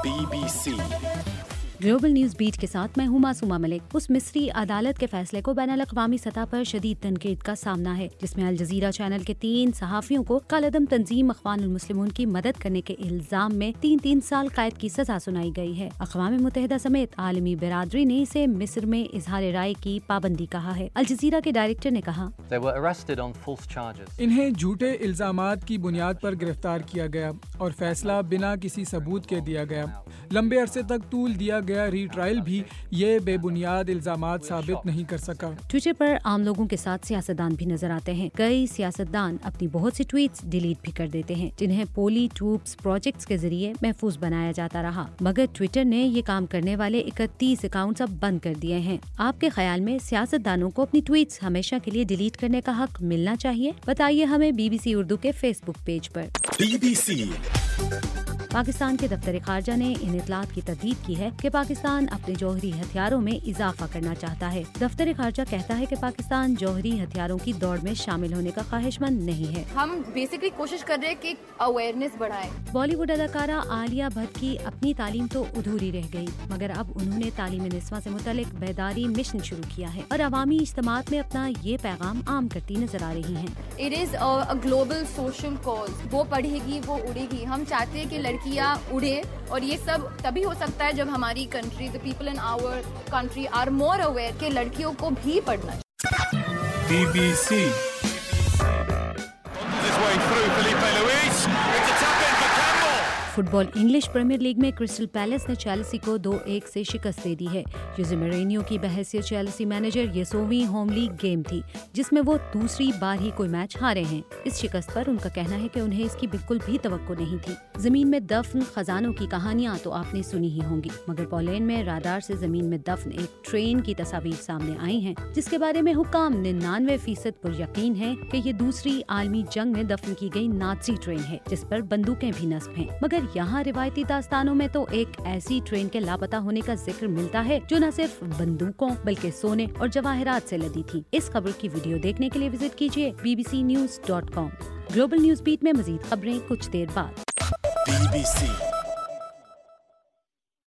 BBC global news beat के साथ मैं हूं मासूमा मलिक। उस मिस्री अदालत के फैसले को बैनुल-अक़वामी सतह पर शदीद तनकीद का सामना है, जिसमें अल जज़ीरा चैनल के 3 सहाफ़ियों को कालअदम तंजीम अख़वानुल मुस्लिमून की मदद करने के इल्जाम में 3 साल कैद की सजा सुनाई गई है। अक़वाम मुत्तहिदा समेत आलमी बिरादरी ने इसे मिस्र में इजहार राय की पाबंदी कहा है। अल जज़ीरा के डायरेक्टर ने कहा, इन्हें झूठे इल्जामात की बुनियाद पर गिरफ्तार किया गया और फैसला बिना किसी सबूत के दिया गया। लंबे अरसे तक तूल दिया गया रीट्रायल भी ये बेबुनियाद इल्जामात साबित नहीं कर सका। ट्विटर पर आम लोगों के साथ सियासतदान भी नजर आते हैं। कई सियासतदान अपनी बहुत सी ट्वीट्स डिलीट भी कर देते हैं, जिन्हें पोली ट्यूब्स प्रोजेक्ट्स के जरिए महफूज बनाया जाता रहा, मगर ट्विटर ने ये काम करने वाले 31 अकाउंट्स अब बंद कर दिए हैं। आपके ख्याल में सियासतदानों को अपनी ट्वीट्स हमेशा के लिए डिलीट करने का हक मिलना चाहिए? बताइए हमें BBC उर्दू के फेसबुक पेज पर। BBC पाकिस्तान के दफ्तर खारजा ने इन इतलात की तस्दीक की है कि पाकिस्तान अपने जौहरी हथियारों में इजाफा करना चाहता है। दफ्तर खारजा कहता है कि पाकिस्तान जौहरी हथियारों की दौड़ में शामिल होने का ख्वाहिशमंद नहीं है। हम बेसिकली कोशिश कर रहे हैं कि अवेयरनेस बढ़ाएं। बॉलीवुड अदाकारा आलिया भट्ट की अपनी तालीम तो अधूरी रह गई, मगर अब उन्होंने तालीम निस्वां से मुतल्लिक बेदारी मिशन शुरू किया है और अवामी इज्तिमात में अपना ये पैगाम आम करती नजर आ रही हैं। It is a global social cause. वो पढ़ेगी वो उड़ेगी। हम चाहते हैं कि लड़कियां उड़े, और ये सब तभी हो सकता है जब हमारी country, the people in our country are more aware कि लड़कियों को भी पढ़ना चाहिए। BBC football English Premier League में क्रिस्टल पैलेस ने चेल्सी को 2-1 से शिकस्त दे दी है। जोसे मोरिन्यो की बहैसियत चेल्सी मैनेजर ये 100वीं होम लीग गेम थी, जिसमें वो दूसरी बार ही कोई मैच हारे हैं। इस शिकस्त पर उनका कहना है कि उन्हें इसकी बिल्कुल भी तवक्को नहीं थी। जमीन में दफन खजानों की कहानियां तो आपने सुनी ही होंगी, मगर पोलैंड में राडार से जमीन में दफन एक ट्रेन की तस्वीर सामने आई है, जिसके बारे में हुक्काम 99% पर यकीन है कि ये दूसरी आलमी जंग में दफन की गई नाज़ी ट्रेन है, जिस पर बंदूकें भी नस्ब हैं। मगर यहाँ रिवायती दास्तानों में तो एक ऐसी ट्रेन के लापता होने का जिक्र मिलता है जो न सिर्फ बंदूकों बल्कि सोने और जवाहरात से लदी थी। इस खबर की वीडियो देखने के लिए विजिट कीजिए bbcnews.com। ग्लोबल न्यूज बीट में मजीद खबरें कुछ देर बाद। BBC